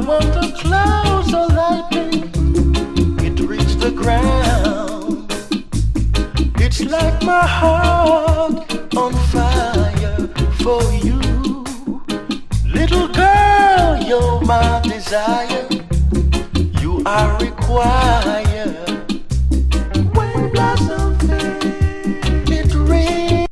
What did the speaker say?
when the clouds are lightning, it reached the ground. It's like my heart on fire for you. Little girl, you're my desire. You are required.